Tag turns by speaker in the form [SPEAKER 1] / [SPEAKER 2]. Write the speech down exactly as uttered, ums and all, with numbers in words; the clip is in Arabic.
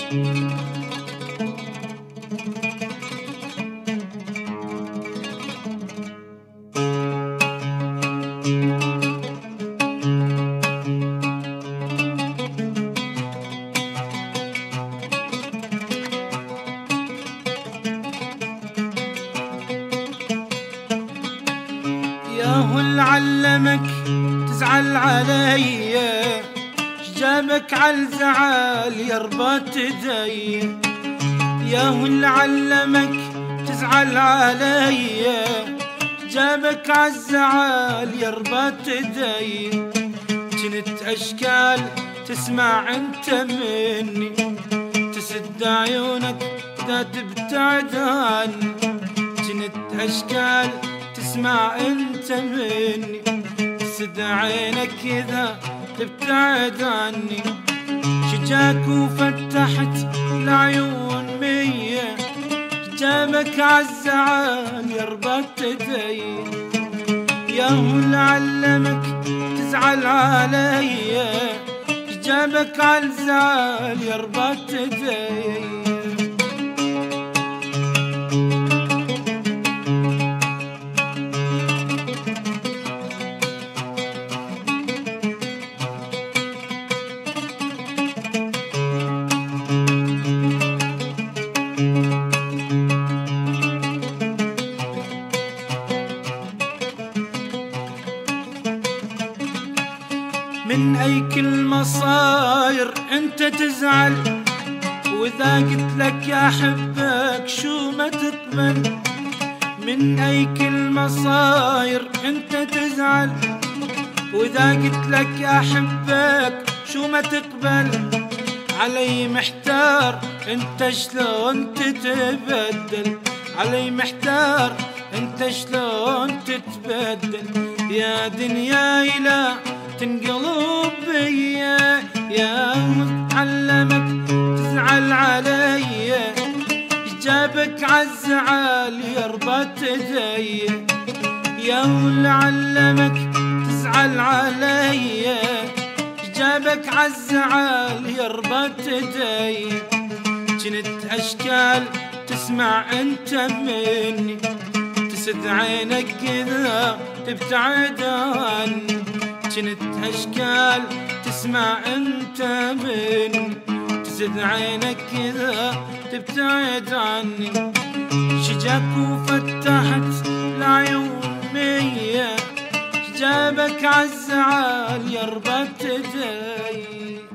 [SPEAKER 1] ياهو اللي علمك تزعل علي، شجابك عالزعل يا رباط ايدي. ياهو اللي علمك تزعل علي، شجابك عالزعل يا رباط ايدي. جنت اشكال تسمع انت مني، تسد عيونك اذا تبتعد عني. جنت اشكال تسمع انت مني، تسد عينك اذا تبتعد عني. شجاك وفتحت العيون مية، جابك عالزعل يا رباط ايدي. ياهو اللي علمك تزعل علي، جابك عالزعل يا رباط ايدي. من أي كلمة صاير أنت تزعل، وإذا قلت لك يا أحبك شو ما تقبل. من أي كلمة صاير أنت تزعل، وإذا قلت لك يا أحبك شو ما تقبل. علي محتار أنت شلون تتبدل، علي محتار أنت شلون تتبدل. يا دنياي لا تنقلب بيا، يا متعلمك تزعل علي، جابك عالزعل يا رباط ايدي. يا اللي علمك تزعل علي، جابك عالزعل يا رباط ايدي. جنت اشكال تسمع انت مني، تسد عينك اذا تبتعد عني. جنت اشكال تسمع انت مني، تسد عينك اذا تبتعد عني. شجاك وفتحت العيون مية، جابك عالزعل يا رباط ايدي.